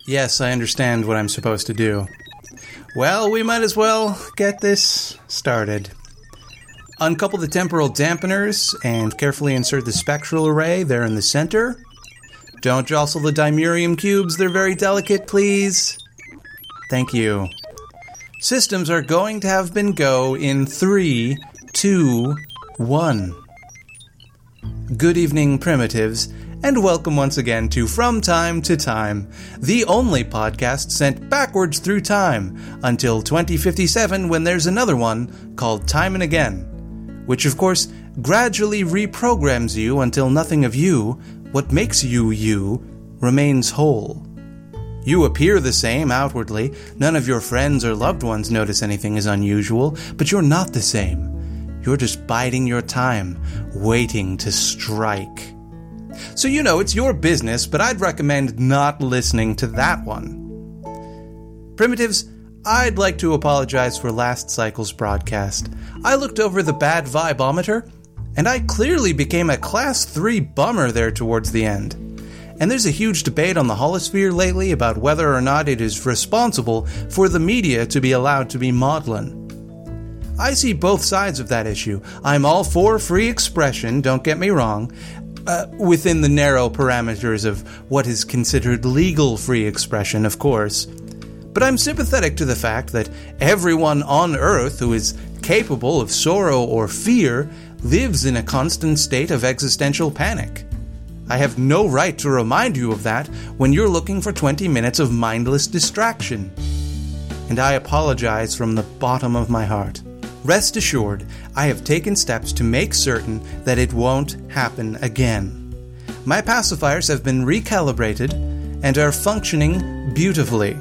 Yes, I understand what I'm supposed to do. Well, we might as well get this started. Uncouple the temporal dampeners and carefully insert the spectral array there in the center. Don't jostle the dimerium cubes, they're very delicate, please. Thank you. Systems are going to have been go in 3, 2, 1. Good evening, primitives, and welcome once again to From Time to Time, the only podcast sent backwards through time until 2057 when there's another one called Time and Again, which of course gradually reprograms you until nothing of you, what makes you you, remains whole. You appear the same outwardly, none of your friends or loved ones notice anything is unusual, but you're not the same. You're just biding your time, waiting to strike. So you know, it's your business, but I'd recommend not listening to that one. Primitives, I'd like to apologize for last cycle's broadcast. I looked over the bad vibometer, and I clearly became a Class 3 bummer there towards the end. And there's a huge debate on the holosphere lately about whether or not it is responsible for the media to be allowed to be maudlin. I see both sides of that issue. I'm all for free expression, don't get me wrong, within the narrow parameters of what is considered legal free expression, of course. But I'm sympathetic to the fact that everyone on Earth who is capable of sorrow or fear lives in a constant state of existential panic. I have no right to remind you of that when you're looking for 20 minutes of mindless distraction. And I apologize from the bottom of my heart. Rest assured, I have taken steps to make certain that it won't happen again. My pacifiers have been recalibrated and are functioning beautifully.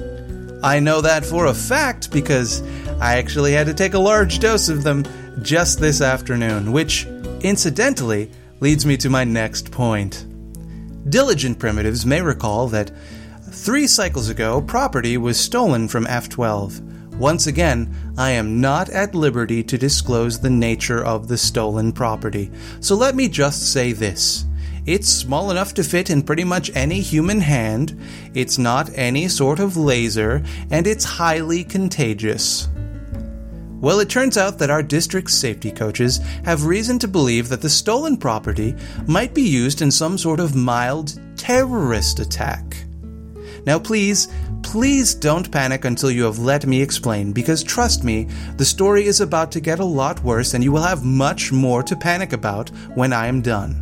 I know that for a fact because I actually had to take a large dose of them just this afternoon, which, incidentally, leads me to my next point. Diligent primitives may recall that 3 cycles ago, property was stolen from F-12. Once again, I am not at liberty to disclose the nature of the stolen property, so let me just say this. It's small enough to fit in pretty much any human hand, it's not any sort of laser, and it's highly contagious. Well, it turns out that our district's safety coaches have reason to believe that the stolen property might be used in some sort of mild terrorist attack. Now please don't panic until you have let me explain, because trust me, the story is about to get a lot worse and you will have much more to panic about when I am done.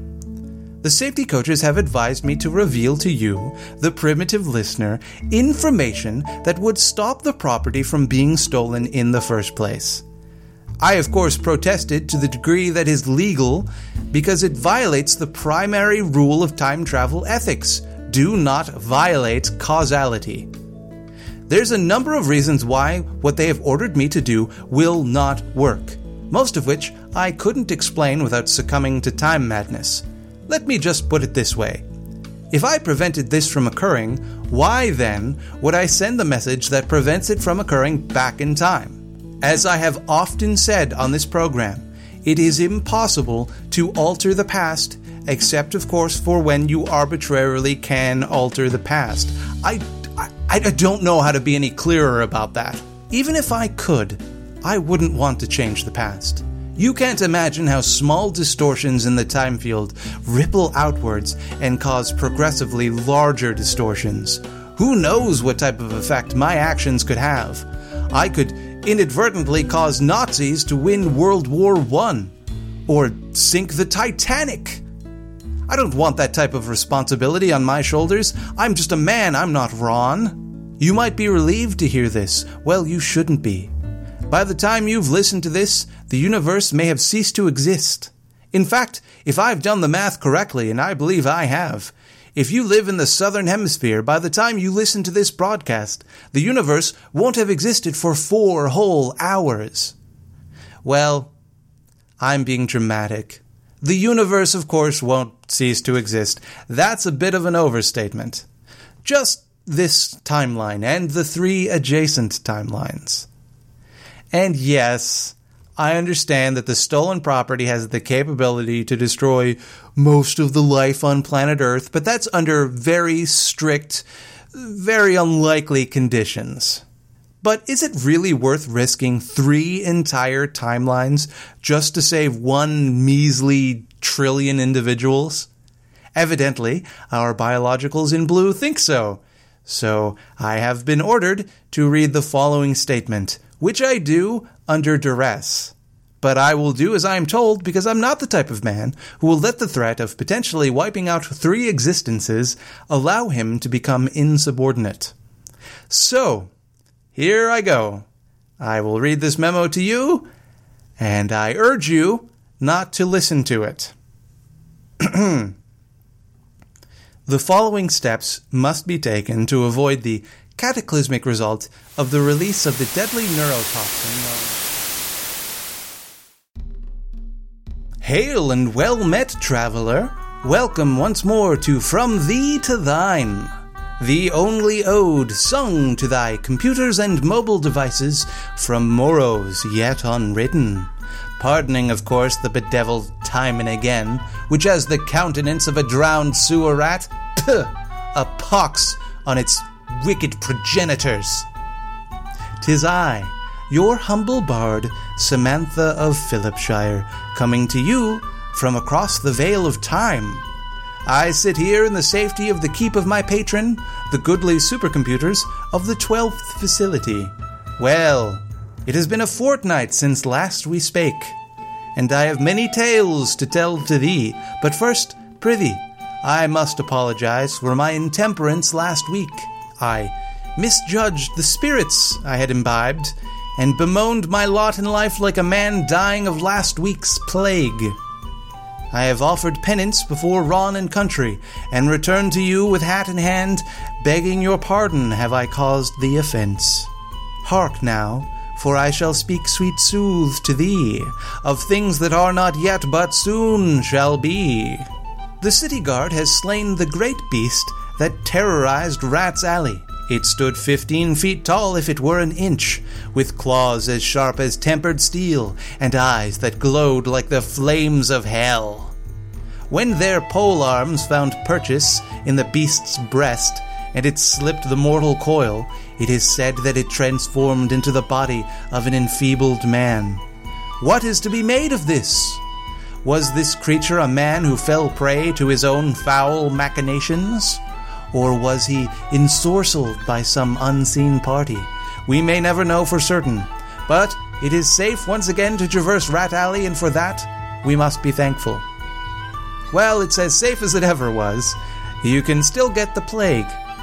The safety coaches have advised me to reveal to you, the primitive listener, information that would stop the property from being stolen in the first place. I, of course, protested to the degree that is legal because it violates the primary rule of time travel ethics. Do not violate causality. There's a number of reasons why what they have ordered me to do will not work, most of which I couldn't explain without succumbing to time madness. Let me just put it this way. If I prevented this from occurring, why then would I send the message that prevents it from occurring back in time? As I have often said on this program, it is impossible to alter the past, except of course for when you arbitrarily can alter the past. I don't know how to be any clearer about that. Even if I could, I wouldn't want to change the past. You can't imagine how small distortions in the time field ripple outwards and cause progressively larger distortions. Who knows what type of effect my actions could have? I could inadvertently cause Nazis to win World War I, or sink the Titanic. I don't want that type of responsibility on my shoulders. I'm just a man, I'm not Ron. You might be relieved to hear this. Well, you shouldn't be. By the time you've listened to this, the universe may have ceased to exist. In fact, if I've done the math correctly, and I believe I have, if you live in the southern hemisphere, by the time you listen to this broadcast, the universe won't have existed for 4 whole hours. Well, I'm being dramatic. The universe, of course, won't cease to exist. That's a bit of an overstatement. Just this timeline and the 3 adjacent timelines. And yes, I understand that the stolen property has the capability to destroy most of the life on planet Earth, but that's under very strict very unlikely conditions. But is it really worth risking 3 entire timelines just to save 1 measly trillion individuals? Evidently, our biologicals in blue think so. So I have been ordered to read the following statement, which I do under duress. But I will do as I am told because I'm not the type of man who will let the threat of potentially wiping out 3 existences allow him to become insubordinate. So, here I go. I will read this memo to you, and I urge you not to listen to it. The following steps must be taken to avoid the cataclysmic result of the release of the deadly neurotoxin known. Hail and well met, traveler. Welcome once more to From Thee to Thine, the only ode sung to thy computers and mobile devices from morrows yet unwritten. Pardoning, of course, the bedeviled time and again, which has the countenance of a drowned sewer rat. Puh! A pox on its wicked progenitors. 'Tis I, your humble bard, Samantha of Philipshire, coming to you from across the veil of time. I sit here in the safety of the keep of my patron, the goodly supercomputers of the 12th facility. Well, it has been a fortnight since last we spake, and I have many tales to tell to thee, but first, prithee, I must apologize for my intemperance last week. I misjudged the spirits I had imbibed, and bemoaned my lot in life like a man dying of last week's plague. I have offered penance before Ron and country, and returned to you with hat in hand, begging your pardon have I caused the offense. Hark now, for I shall speak sweet sooth to thee, of things that are not yet but soon shall be. The city guard has slain the great beast that terrorized Rat's Alley. It stood 15 feet tall if it were an inch, with claws as sharp as tempered steel, and eyes that glowed like the flames of hell. When their pole arms found purchase in the beast's breast, and it slipped the mortal coil, it is said that it transformed into the body of an enfeebled man. What is to be made of this? Was this creature a man who fell prey to his own foul machinations? Or was he ensorcelled by some unseen party? We may never know for certain, but it is safe once again to traverse Rat Alley, and for that we must be thankful. Well, it's as safe as it ever was. You can still get the plague.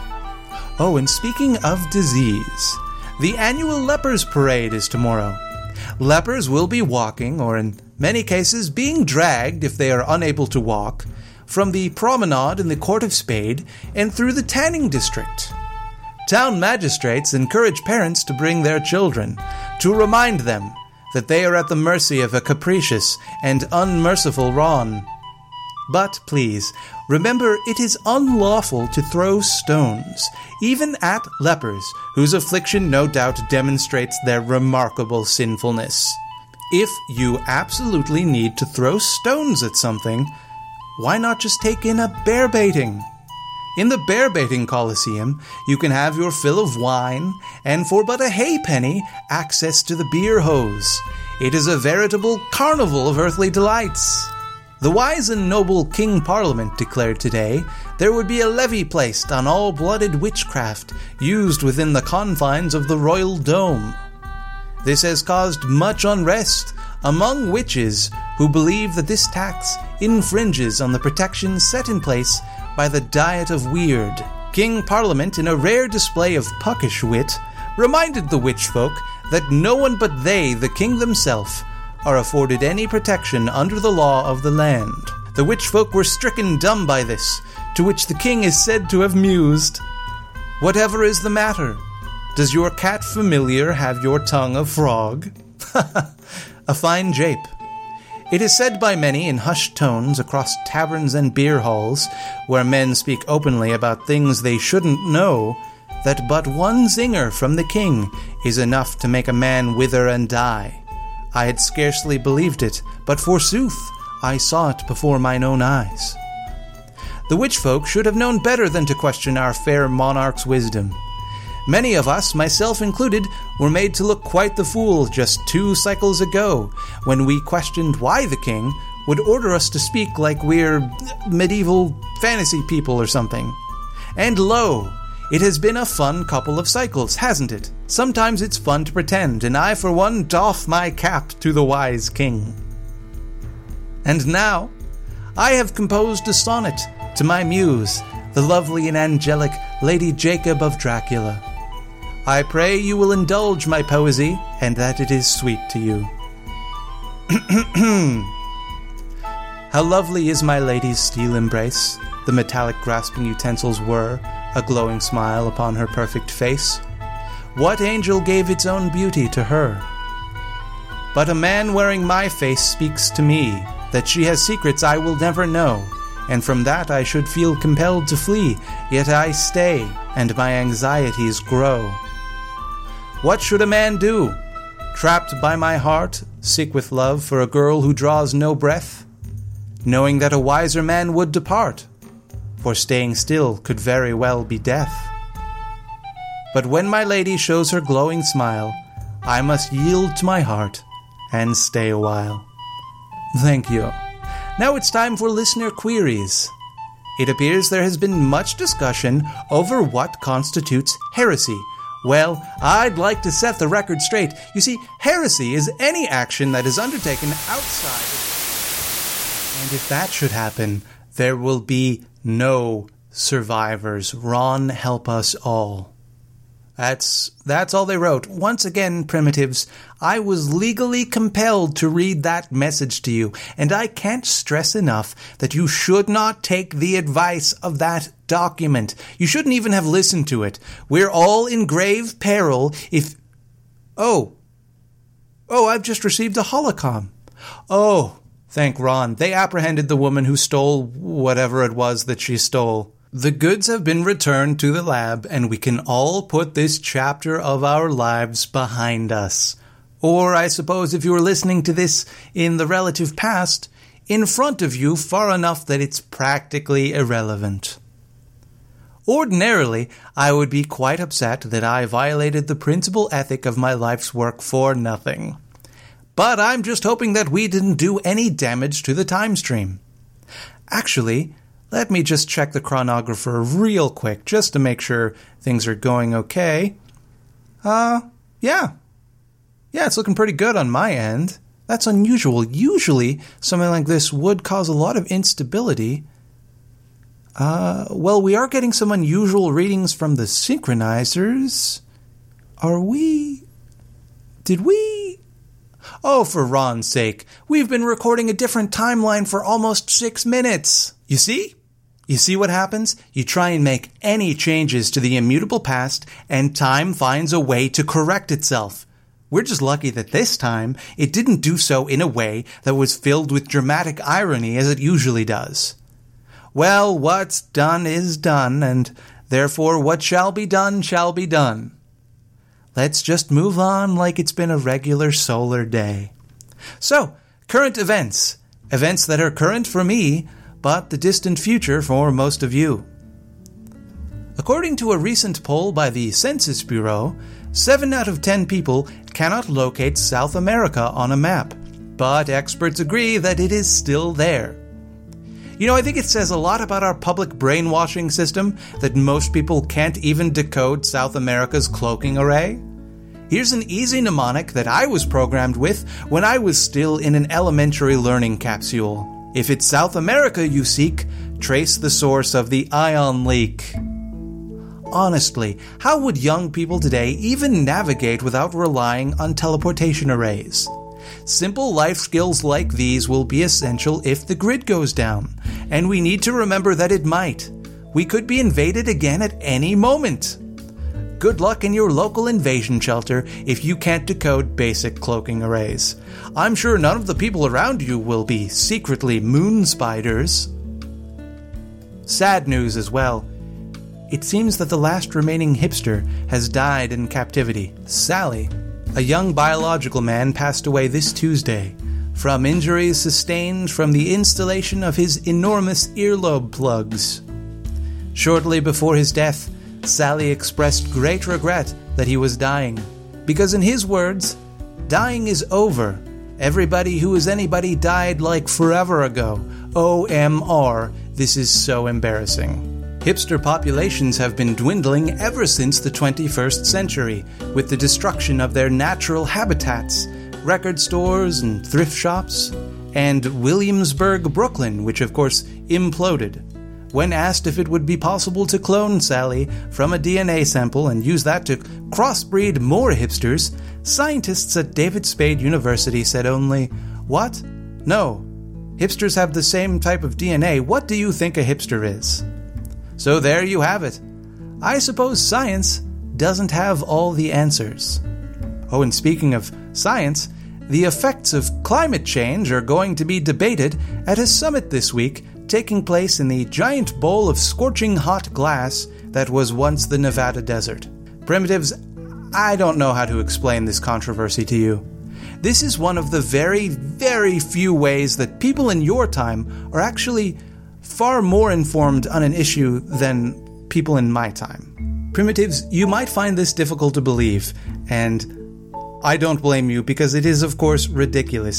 Oh, and speaking of disease, the annual Lepers Parade is tomorrow. Lepers will be walking, or in many cases being dragged if they are unable to walk, from the promenade in the Court of Spade and through the tanning district. Town magistrates encourage parents to bring their children, to remind them that they are at the mercy of a capricious and unmerciful Ron. But please, remember it is unlawful to throw stones, even at lepers, whose affliction no doubt demonstrates their remarkable sinfulness. If you absolutely need to throw stones at something, why not just take in a bear baiting? In the bear baiting coliseum, you can have your fill of wine, and for but a halfpenny, access to the beer hose. It is a veritable carnival of earthly delights. The wise and noble King Parliament declared today there would be a levy placed on all blooded witchcraft used within the confines of the royal dome. This has caused much unrest among witches who believe that this tax infringes on the protections set in place by the Diet of Weird. King Parliament, in a rare display of puckish wit, reminded the witch folk that no one but they, the king themselves, are afforded any protection under the law of the land. The witch folk were stricken dumb by this, to which the king is said to have mused, "Whatever is the matter? Does your cat familiar have your tongue of frog?" A fine jape. It is said by many in hushed tones across taverns and beer halls, where men speak openly about things they shouldn't know, that but one zinger from the king is enough to make a man wither and die. I had scarcely believed it, but forsooth I saw it before mine own eyes. The witch folk should have known better than to question our fair monarch's wisdom. Many of us, myself included, were made to look quite the fool just 2 cycles ago, when we questioned why the king would order us to speak like we're medieval fantasy people or something. And lo, it has been a fun couple of cycles, hasn't it? Sometimes it's fun to pretend, and I for one doff my cap to the wise king. And now, I have composed a sonnet to my muse, the lovely and angelic Lady Jacob of Dracula. I pray you will indulge my poesy, and that it is sweet to you. How lovely is my lady's steel embrace, the metallic grasping utensils were, a glowing smile upon her perfect face. What angel gave its own beauty to her? But a man wearing my face speaks to me, that she has secrets I will never know, and from that I should feel compelled to flee, yet I stay, and my anxieties grow. What should a man do? Trapped by my heart, sick with love for a girl who draws no breath? Knowing that a wiser man would depart, for staying still could very well be death. But when my lady shows her glowing smile, I must yield to my heart and stay a while. Thank you. Now it's time for listener queries. It appears there has been much discussion over what constitutes heresy. Well, I'd like to set the record straight. You see, heresy is any action that is undertaken outside of... And if that should happen, there will be no survivors. Ron, help us all. That's all they wrote. Once again, primitives, I was legally compelled to read that message to you, and I can't stress enough that you should not take the advice of that document. You shouldn't even have listened to it. We're all in grave peril if... Oh, I've just received a holocom. Oh, thank Ron. They apprehended the woman who stole whatever it was that she stole. The goods have been returned to the lab, and we can all put this chapter of our lives behind us. Or, I suppose, if you were listening to this in the relative past, in front of you far enough that it's practically irrelevant. Ordinarily, I would be quite upset that I violated the principal ethic of my life's work for nothing. But I'm just hoping that we didn't do any damage to the time stream. Actually, let me just check the chronographer real quick, just to make sure things are going okay. Yeah, it's looking pretty good on my end. That's unusual. Usually, something like this would cause a lot of instability. Well, we are getting some unusual readings from the synchronizers. Did we? Oh, for Ron's sake, we've been recording a different timeline for almost 6 minutes. You see? You see what happens? You try and make any changes to the immutable past, and time finds a way to correct itself. We're just lucky that this time it didn't do so in a way that was filled with dramatic irony as it usually does. Well, what's done is done, and therefore what shall be done shall be done. Let's just move on like it's been a regular solar day. So, current events. Events that are current for me, but the distant future for most of you. According to a recent poll by the Census Bureau, 7 out of 10 people cannot locate South America on a map, but experts agree that it is still there. You know, I think it says a lot about our public brainwashing system that most people can't even decode South America's cloaking array. Here's an easy mnemonic that I was programmed with when I was still in an elementary learning capsule. If it's South America you seek, trace the source of the ion leak. Honestly, how would young people today even navigate without relying on teleportation arrays? Simple life skills like these will be essential if the grid goes down, and we need to remember that it might. We could be invaded again at any moment. Good luck in your local invasion shelter if you can't decode basic cloaking arrays. I'm sure none of the people around you will be secretly moon spiders. Sad news as well. It seems that the last remaining hipster has died in captivity. Sally, a young biological man, passed away this Tuesday. from injuries sustained from the installation of his enormous earlobe plugs. Shortly before his death, Sally expressed great regret that he was dying, because in his words, dying is over. Everybody who is anybody died like forever ago. OMR, this is so embarrassing. Hipster populations have been dwindling ever since the 21st century, with the destruction of their natural habitats, record stores and thrift shops, and Williamsburg, Brooklyn, which of course imploded. When asked if it would be possible to clone Sally from a DNA sample and use that to crossbreed more hipsters, scientists at David Spade University said only, "What? No. Hipsters have the same type of DNA. What do you think a hipster is?" So there you have it. I suppose science doesn't have all the answers. Oh, and speaking of science, the effects of climate change are going to be debated at a summit this week, taking place in the giant bowl of scorching hot glass that was once the Nevada desert. Primitives, I don't know how to explain this controversy to you. This is one of the very, very few ways that people in your time are actually far more informed on an issue than people in my time. Primitives, you might find this difficult to believe, and I don't blame you because it is, of course, ridiculous.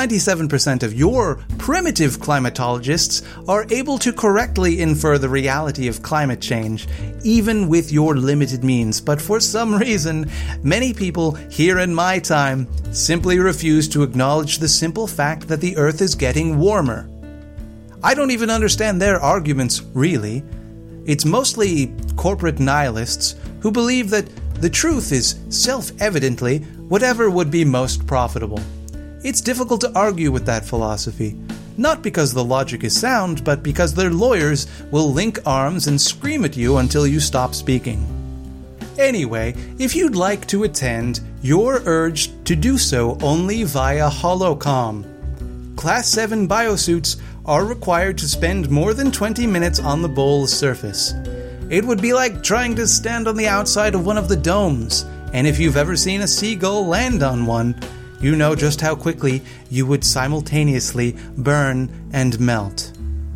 97% of your primitive climatologists are able to correctly infer the reality of climate change, even with your limited means. But for some reason, many people here in my time simply refuse to acknowledge the simple fact that the Earth is getting warmer. I don't even understand their arguments, really. It's mostly corporate nihilists who believe that the truth is self-evidently whatever would be most profitable. It's difficult to argue with that philosophy, not because the logic is sound, but because their lawyers will link arms and scream at you until you stop speaking. Anyway, if you'd like to attend, you're urged to do so only via Holocom. Class 7 biosuits are required to spend more than 20 minutes on the bowl's surface. It would be like trying to stand on the outside of one of the domes, and if you've ever seen a seagull land on one, you know just how quickly you would simultaneously burn and melt.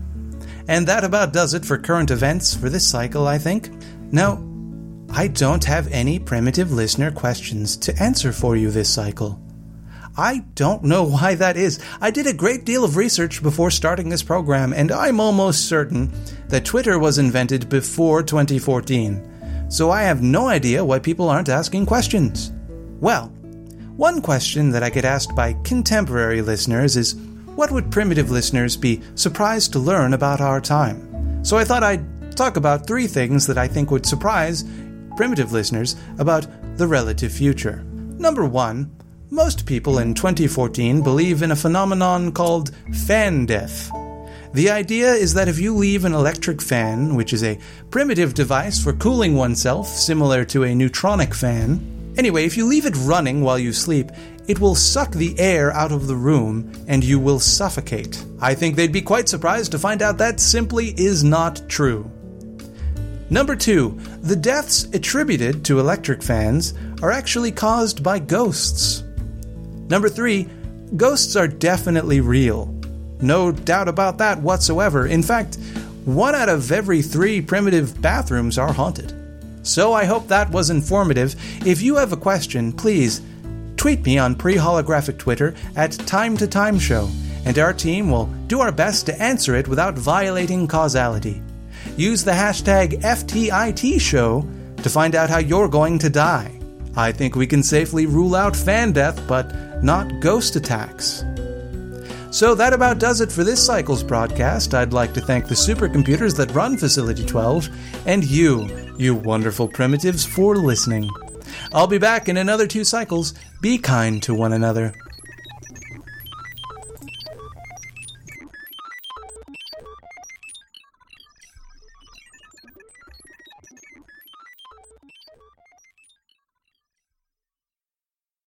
And that about does it for current events for this cycle, I think. Now, I don't have any primitive listener questions to answer for you this cycle. I don't know why that is. I did a great deal of research before starting this program, and I'm almost certain that Twitter was invented before 2014. So I have no idea why people aren't asking questions. Well, one question that I get asked by contemporary listeners is, what would primitive listeners be surprised to learn about our time? So I thought I'd talk about 3 things that I think would surprise primitive listeners about the relative future. Number 1, most people in 2014 believe in a phenomenon called fan death. The idea is that if you leave an electric fan, which is a primitive device for cooling oneself similar to a neutronic fan, anyway, if you leave it running while you sleep, it will suck the air out of the room and you will suffocate. I think they'd be quite surprised to find out that simply is not true. Number 2, the deaths attributed to electric fans are actually caused by ghosts. Number 3, ghosts are definitely real. No doubt about that whatsoever. In fact, 1 out of every 3 primitive bathrooms are haunted. So I hope that was informative. If you have a question, please tweet me on pre-holographic Twitter at TimeToTimeShow, and our team will do our best to answer it without violating causality. Use the hashtag FTITShow to find out how you're going to die. I think we can safely rule out fan death, but not ghost attacks. So that about does it for this cycle's broadcast. I'd like to thank the supercomputers that run Facility 12, and you wonderful primitives, for listening. I'll be back in another 2 cycles. Be kind to one another.